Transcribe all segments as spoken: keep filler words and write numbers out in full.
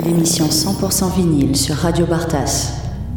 l'émission cent pour cent vinyle sur Radio Bartas.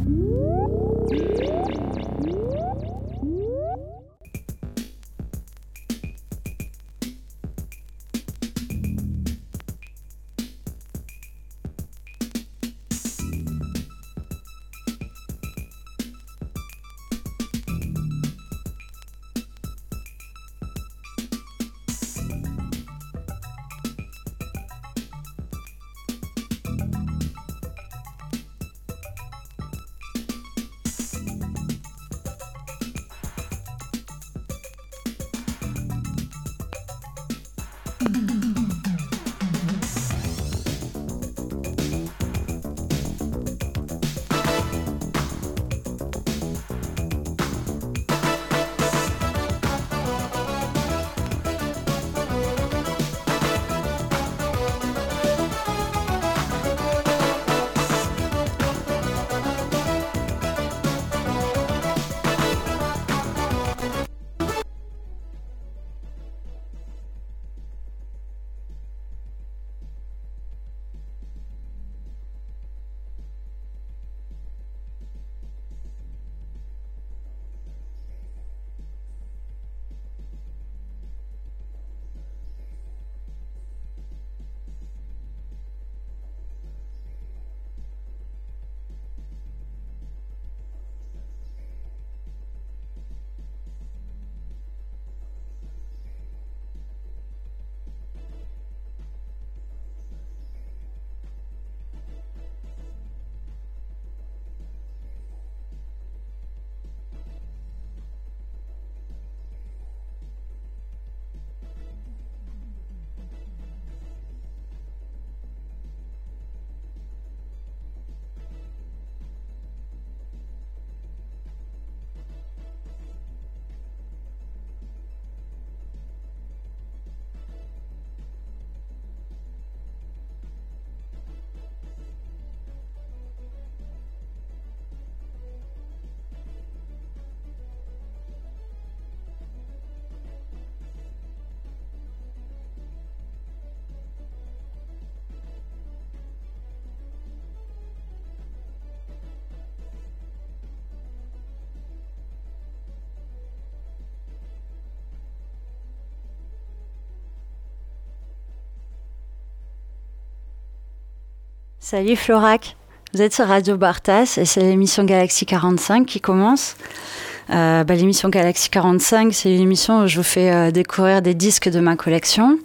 Salut Florac, vous êtes sur Radio Bartas et c'est l'émission Galaxie quarante-cinq qui commence. Euh, bah, l'émission Galaxie quarante-cinq, c'est une émission où je vous fais euh, découvrir des disques de ma collection.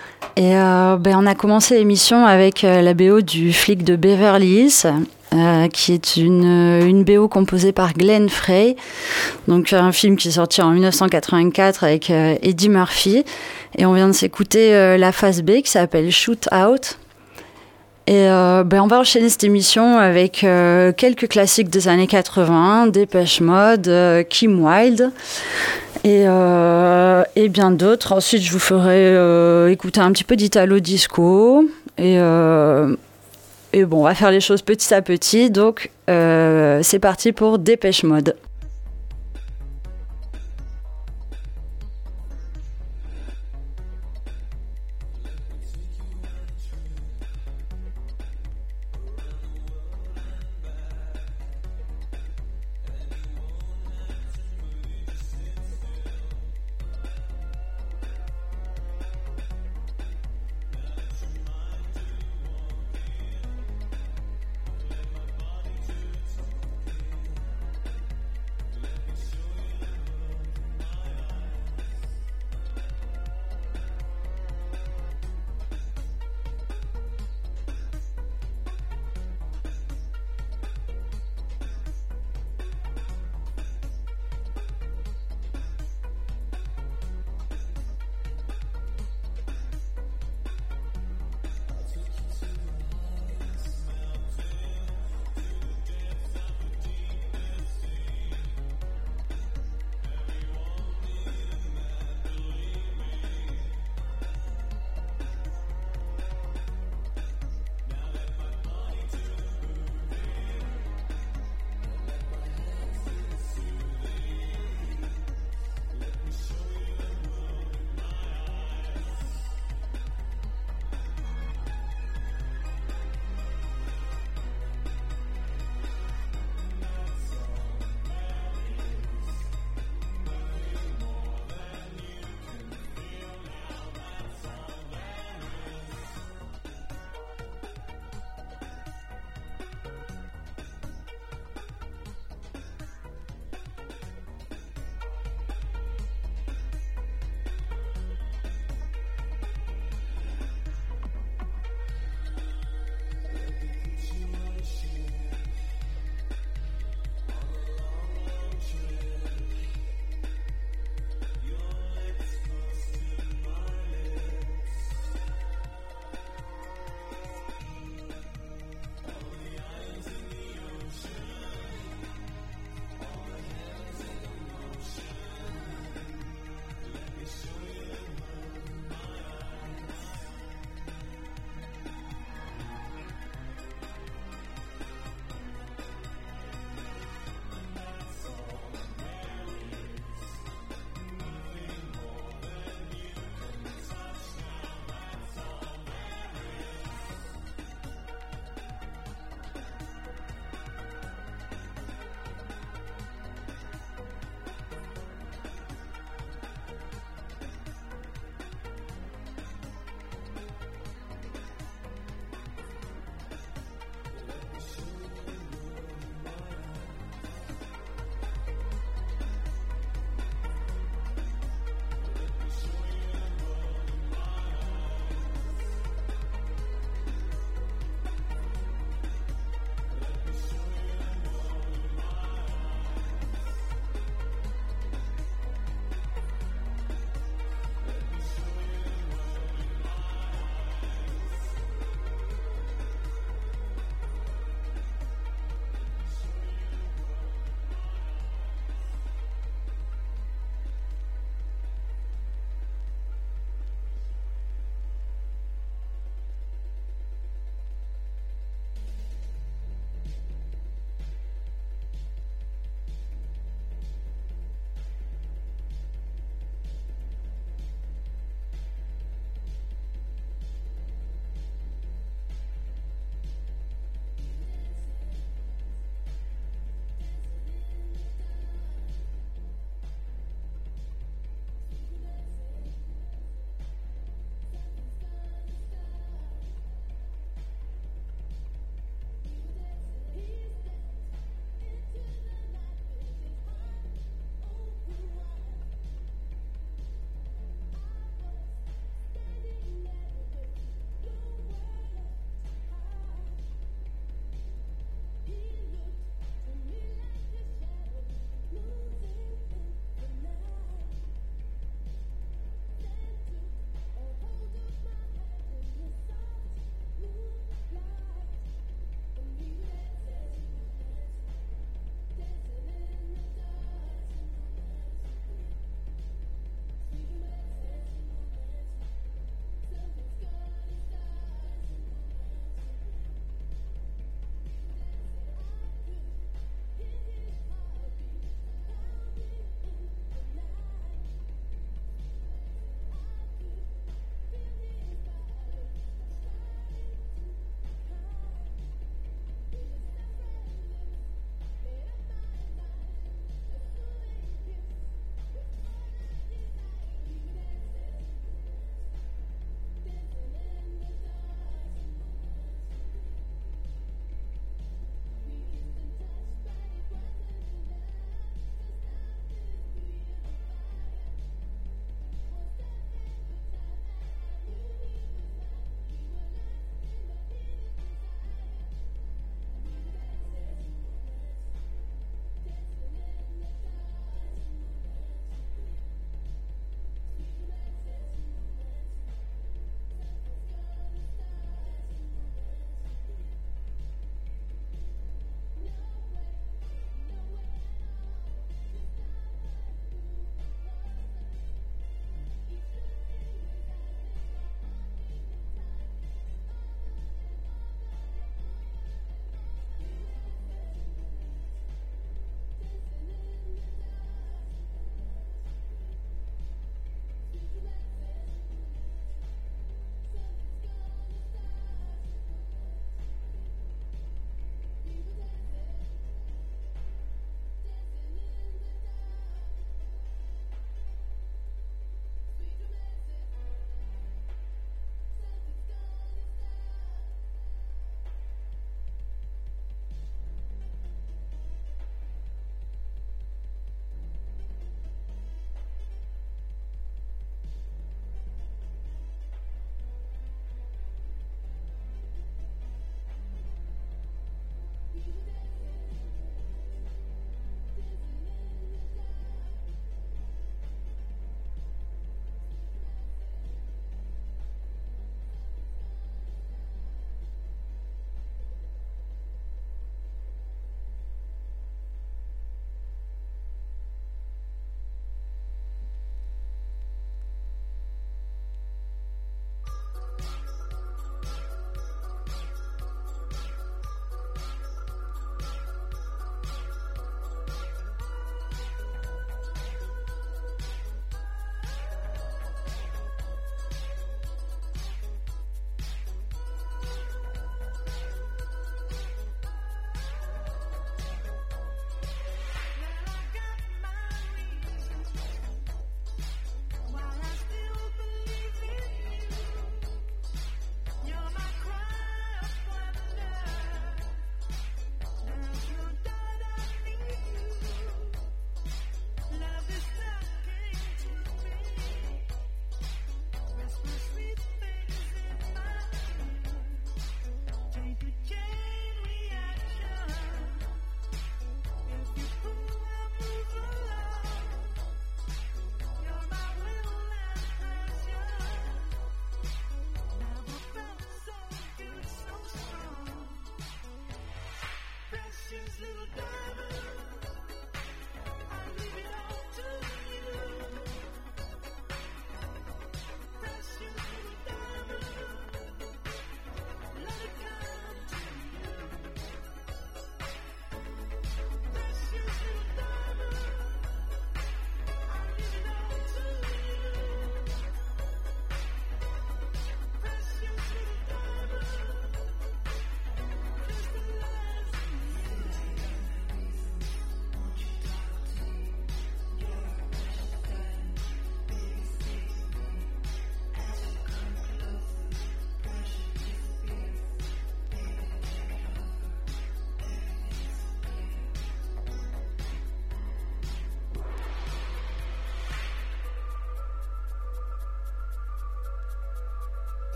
Et euh, bah, on a commencé l'émission avec euh, la B O du Flic de Beverly Hills, euh, qui est une, une B O composée par Glenn Frey, donc un film qui est sorti en dix-neuf cent quatre-vingt-quatre avec euh, Eddie Murphy. Et on vient de s'écouter euh, la phase B qui s'appelle Shoot Out. Et euh, ben on va enchaîner cette émission avec euh, quelques classiques des années quatre-vingts, Depeche Mode, euh, Kim Wilde et, euh, et bien d'autres. Ensuite, je vous ferai euh, écouter un petit peu d'Italo Disco. Et, euh, et bon, on va faire les choses petit à petit. Donc, euh, c'est parti pour Depeche Mode.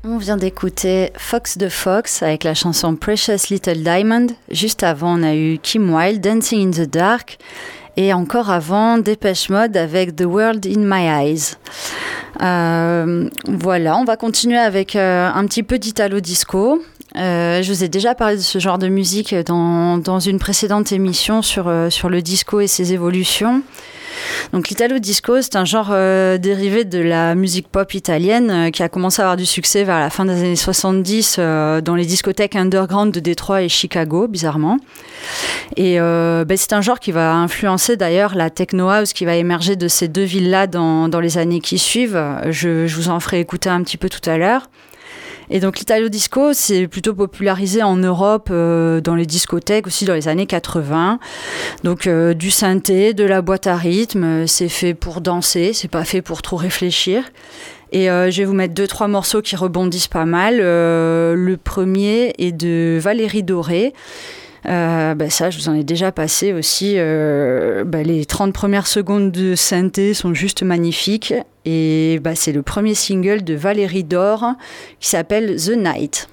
On vient d'écouter Fox the Fox avec la chanson Precious Little Diamond. Juste avant, on a eu Kim Wilde, Dancing in the Dark. Et encore avant, Depeche Mode avec The World in My Eyes. Euh, voilà, on va continuer avec euh, un petit peu d'Italo-disco. Euh, je vous ai déjà parlé de ce genre de musique dans, dans une précédente émission sur, euh, sur le disco et ses évolutions. Donc l'Italo Disco, c'est un genre euh, dérivé de la musique pop italienne euh, qui a commencé à avoir du succès vers la fin des années soixante-dix euh, dans les discothèques underground de Détroit et Chicago, bizarrement. Et euh, ben, c'est un genre qui va influencer d'ailleurs la techno house qui va émerger de ces deux villes-là dans, dans les années qui suivent. Je, je vous en ferai écouter un petit peu tout à l'heure. Et donc l'Italo Disco, c'est plutôt popularisé en Europe, euh, dans les discothèques aussi dans les années quatre-vingts. Donc euh, du synthé, de la boîte à rythme, c'est fait pour danser, c'est pas fait pour trop réfléchir. Et euh, je vais vous mettre deux, trois morceaux qui rebondissent pas mal. Euh, le premier est de Valérie Doré. Euh, bah ça, je vous en ai déjà passé aussi. Euh, bah les trente premières secondes de synthé sont juste magnifiques. Et bah, c'est le premier single de Valérie Dore qui s'appelle The Night.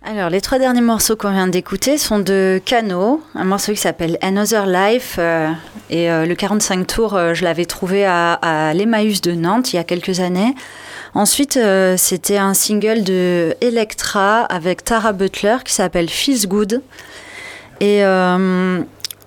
Alors, les trois derniers morceaux qu'on vient d'écouter sont de Cano, un morceau qui s'appelle Another Life. Euh, et euh, le quarante-cinq tours, euh, je l'avais trouvé à, à l'Emmaüs de Nantes il y a quelques années. Ensuite, euh, c'était un single de Electra avec Tara Butler qui s'appelle Feels Good. Et, euh,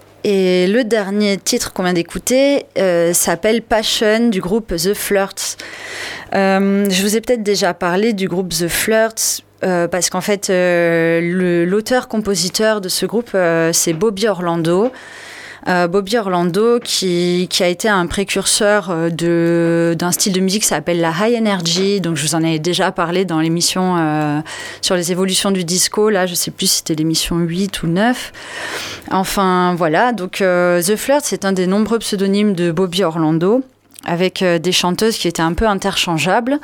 et le dernier titre qu'on vient d'écouter euh, s'appelle Passion du groupe The Flirts. Euh, je vous ai peut-être déjà parlé du groupe The Flirts. Euh, parce qu'en fait, euh, le, l'auteur-compositeur de ce groupe, euh, c'est Bobby Orlando. Euh, Bobby Orlando, qui, qui a été un précurseur de, d'un style de musique qui s'appelle la High Energy. Donc, je vous en ai déjà parlé dans l'émission euh, sur les évolutions du disco. Là, je ne sais plus si c'était l'émission huit ou neuf. Enfin, voilà. Donc, euh, The Flirt, c'est un des nombreux pseudonymes de Bobby Orlando, avec euh, des chanteuses qui étaient un peu interchangeables.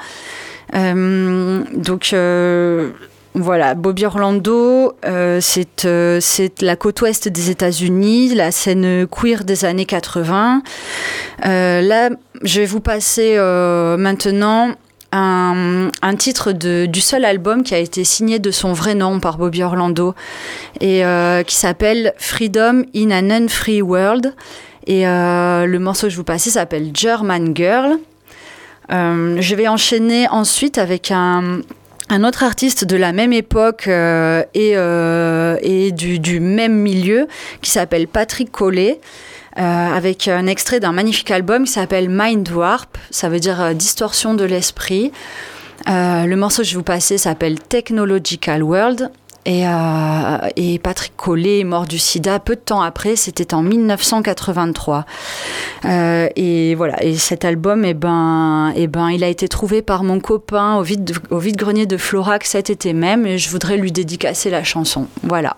Euh, donc euh, voilà, Bobby Orlando, euh, c'est, euh, c'est la côte ouest des États-Unis, la scène queer des années quatre-vingts. Euh, là, je vais vous passer euh, maintenant un, un titre de, du seul album qui a été signé de son vrai nom par Bobby Orlando et euh, qui s'appelle Freedom in an Unfree World. Et euh, le morceau que je vous passe s'appelle German Girl. Euh, je vais enchaîner ensuite avec un, un autre artiste de la même époque euh, et, euh, et du, du même milieu qui s'appelle Patrick Collet, euh, avec un extrait d'un magnifique album qui s'appelle Mind Warp, ça veut dire euh, distorsion de l'esprit. Euh, le morceau que je vais vous passer s'appelle Technological World. Et, euh, et Patrick Collet est mort du sida peu de temps après, c'était en dix-neuf cent quatre-vingt-trois. Euh, et voilà, et cet album, eh ben, eh ben, il a été trouvé par mon copain au vide, au vide-grenier de Florac cet été même, et je voudrais lui dédicacer la chanson. Voilà.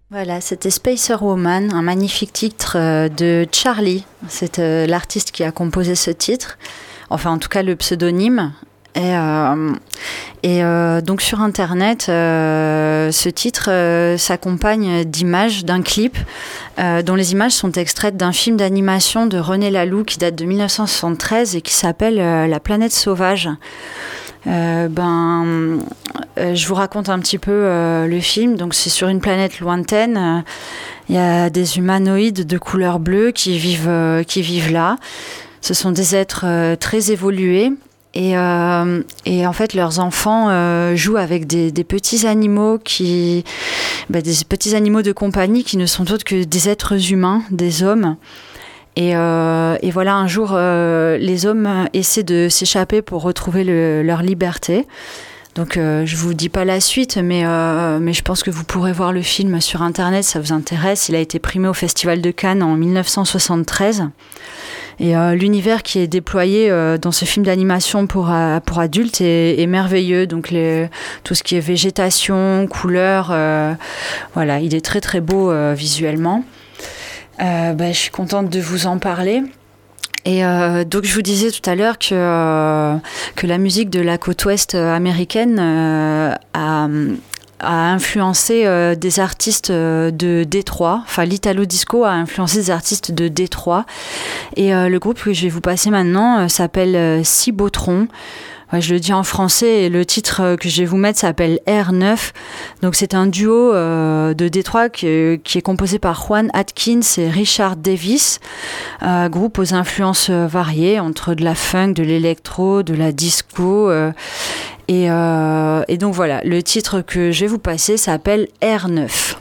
Voilà, c'était Spacer Woman, un magnifique titre euh, de Charlie. C'est euh, l'artiste qui a composé ce titre, enfin en tout cas le pseudonyme. Et, euh, et euh, donc sur Internet, euh, ce titre euh, s'accompagne d'images, d'un clip, euh, dont les images sont extraites d'un film d'animation de René Laloux qui date de dix-neuf cent soixante-treize et qui s'appelle euh, La planète sauvage. Euh, ben, euh, je vous raconte un petit peu euh, le film. Donc c'est sur une planète lointaine. Il euh, y a des humanoïdes de couleur bleue qui vivent, euh, qui vivent là. Ce sont des êtres euh, très évolués. Et, euh, et en fait, leurs enfants euh, jouent avec des, des petits animaux qui, bah, des petits animaux de compagnie qui ne sont autres que des êtres humains, des hommes. Et, euh, et voilà, un jour, euh, les hommes essaient de s'échapper pour retrouver le, leur liberté. Donc, euh, je vous dis pas la suite, mais, euh, mais je pense que vous pourrez voir le film sur Internet, ça vous intéresse. Il a été primé au Festival de Cannes en dix-neuf cent soixante-treize. Et euh, l'univers qui est déployé euh, dans ce film d'animation pour, euh, pour adultes est, est merveilleux. Donc les, tout ce qui est végétation, couleurs, euh, voilà, il est très très beau euh, visuellement. Euh, bah, je suis contente de vous en parler. Et euh, donc je vous disais tout à l'heure que, euh, que la musique de la côte ouest américaine euh, a... a influencé euh, des artistes euh, de Détroit. Enfin, l'Italo Disco a influencé des artistes de Détroit. Et euh, le groupe que je vais vous passer maintenant euh, s'appelle euh, Cibotron. Ouais, je le dis en français et le titre que je vais vous mettre s'appelle R neuf. Donc c'est un duo euh, de Détroit qui, qui est composé par Juan Atkins et Richard Davis. Euh, groupe aux influences variées entre de la funk, de l'électro, de la disco. Euh, Et, euh, et donc voilà, le titre que je vais vous passer s'appelle R neuf.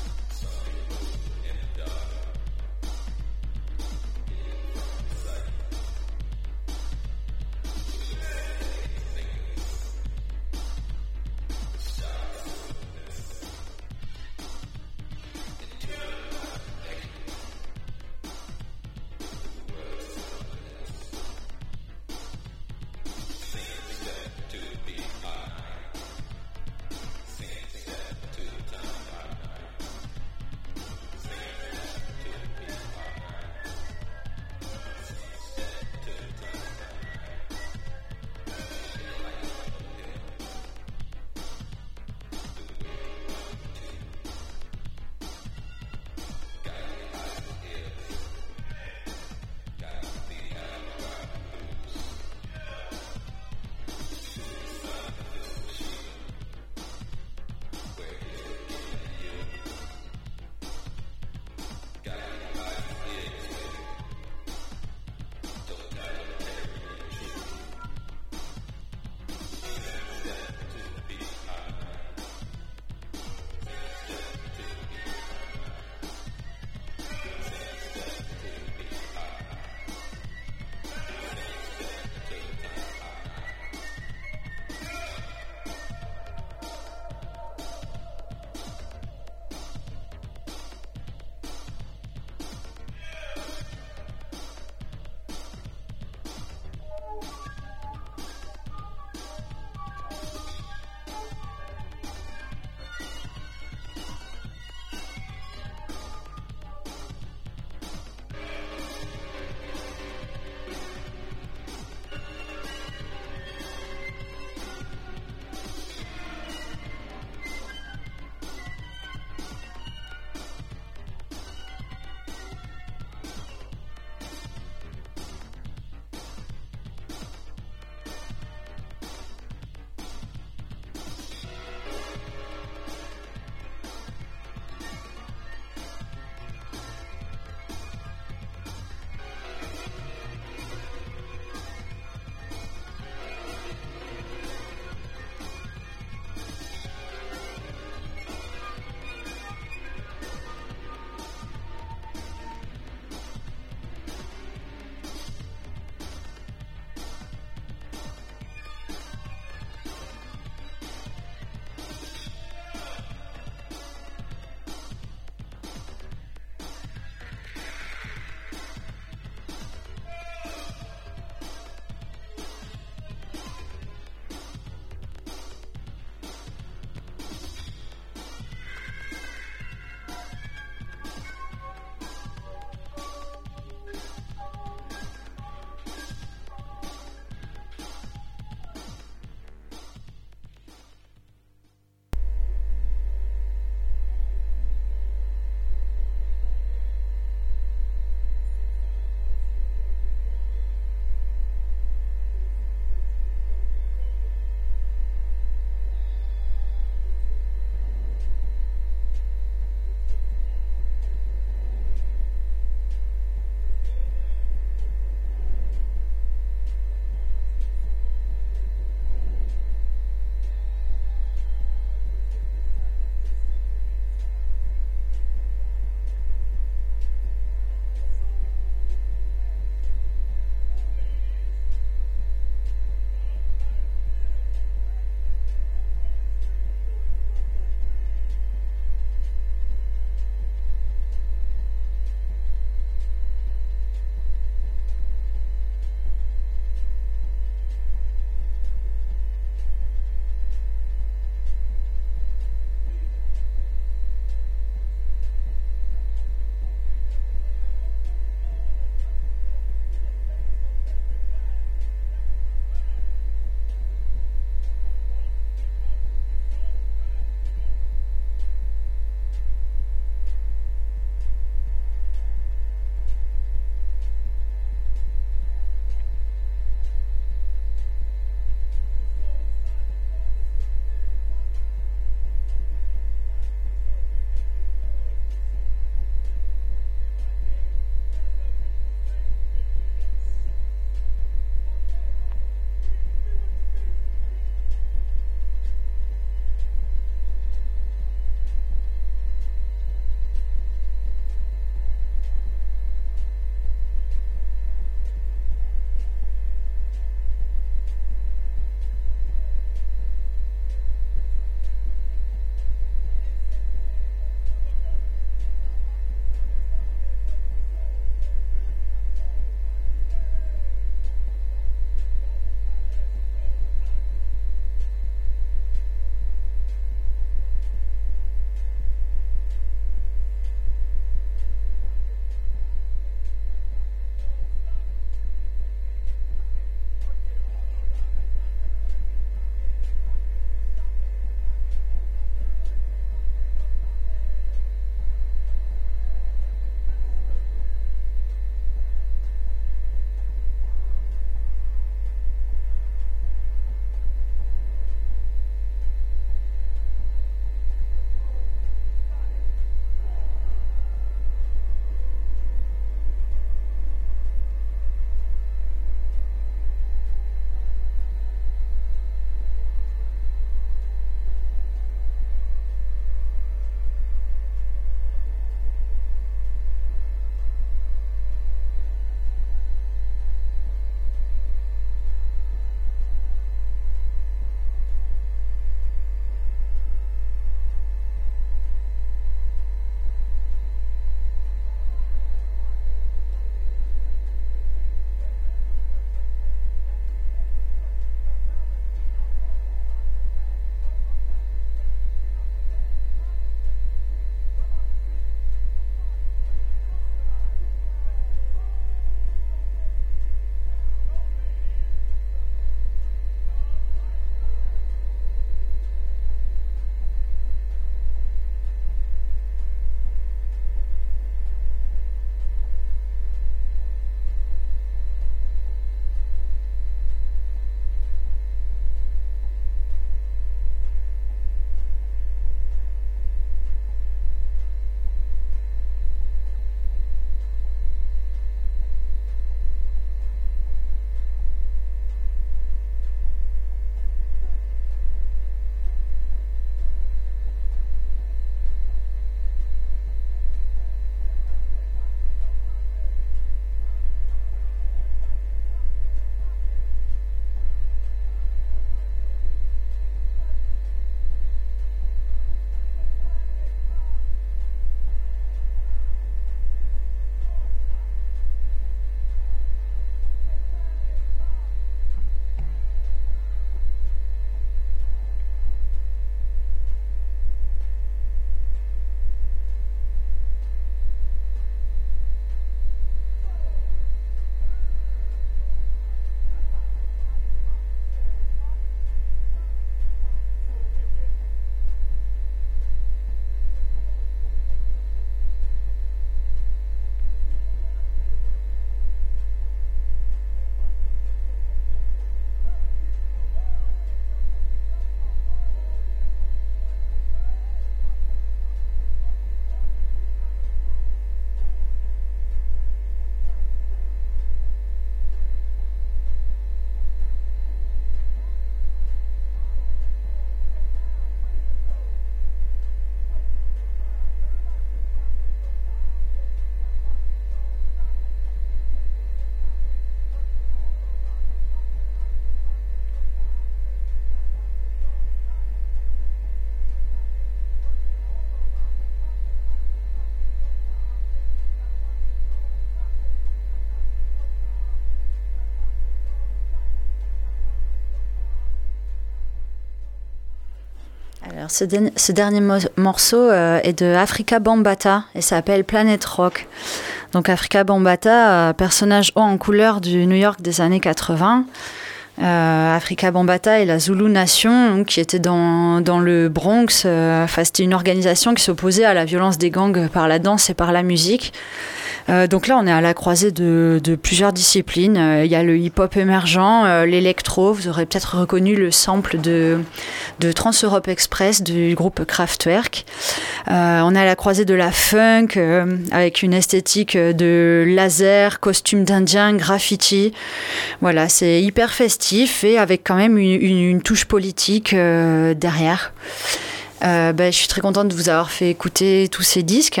Alors, ce, de- ce dernier mo- morceau euh, est de Afrika Bambaataa et ça s'appelle Planet Rock. Donc, Afrika Bambaataa, euh, personnage haut en couleur du New York des années quatre-vingts. Euh, Afrika Bambaataa est la Zulu Nation, donc, qui était dans, dans le Bronx. Euh, enfin, c'était une organisation qui s'opposait à la violence des gangs par la danse et par la musique. Euh, donc là, on est à la croisée de, de plusieurs disciplines. Euh, il y a le hip-hop émergent, euh, l'électro. Vous aurez peut-être reconnu le sample de, de Trans-Europe Express du groupe Kraftwerk. Euh, on est à la croisée de la funk, euh, avec une esthétique de laser, costume d'Indien, graffiti. Voilà, c'est hyper festif et avec quand même une, une, une touche politique euh, derrière. Euh, ben, je suis très contente de vous avoir fait écouter tous ces disques.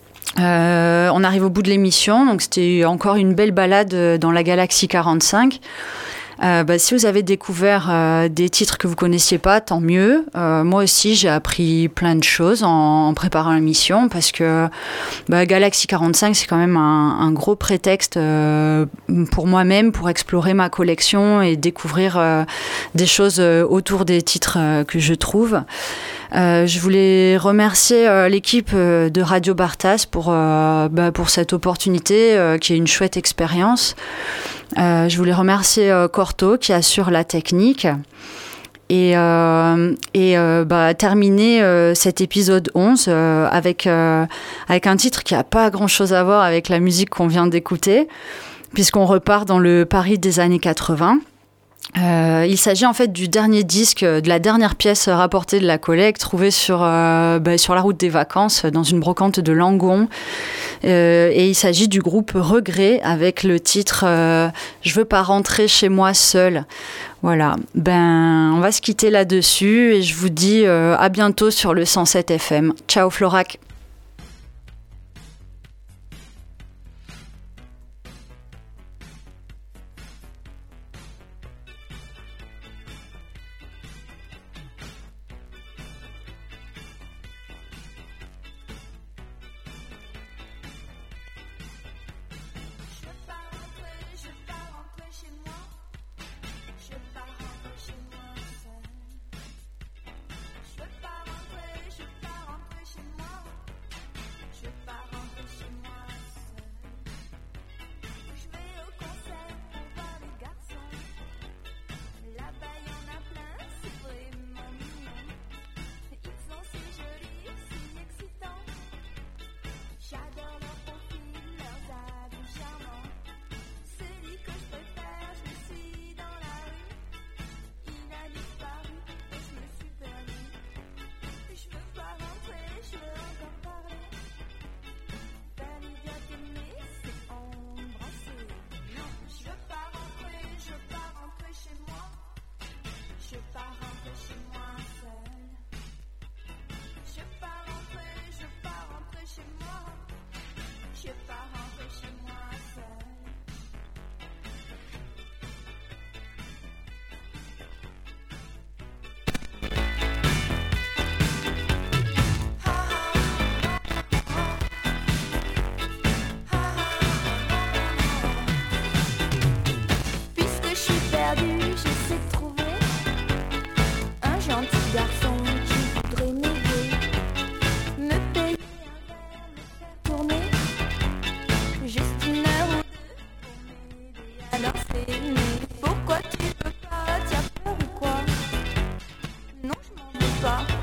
Euh, on arrive au bout de l'émission, donc c'était encore une belle balade dans la Galaxie quarante-cinq. Euh, bah, si vous avez découvert euh, des titres que vous connaissiez pas, tant mieux. Euh, moi aussi, j'ai appris plein de choses en, en préparant l'émission parce que bah, Galaxie quarante-cinq, c'est quand même un, un gros prétexte euh, pour moi-même pour explorer ma collection et découvrir euh, des choses autour des titres euh, que je trouve. Euh, je voulais remercier euh, l'équipe euh, de Radio Bartas pour, euh, bah, pour cette opportunité euh, qui est une chouette expérience. Euh, je voulais remercier euh, Corto qui assure la technique et, euh, et euh, bah, terminer euh, cet épisode onze euh, avec, euh, avec un titre qui n'a pas grand-chose à voir avec la musique qu'on vient d'écouter puisqu'on repart dans le Paris des années quatre-vingts. Euh, il s'agit en fait du dernier disque, de la dernière pièce rapportée de la collecte trouvée sur, euh, bah, sur la route des vacances dans une brocante de Langon. Euh, et il s'agit du groupe Regret avec le titre euh, « Je veux pas rentrer chez moi seule ». Voilà, ben, on va se quitter là-dessus et je vous dis euh, à bientôt sur le cent sept F M. Ciao Florac. Pourquoi tu peux pas, t'as peur ou quoi? Non, je m'en veux pas.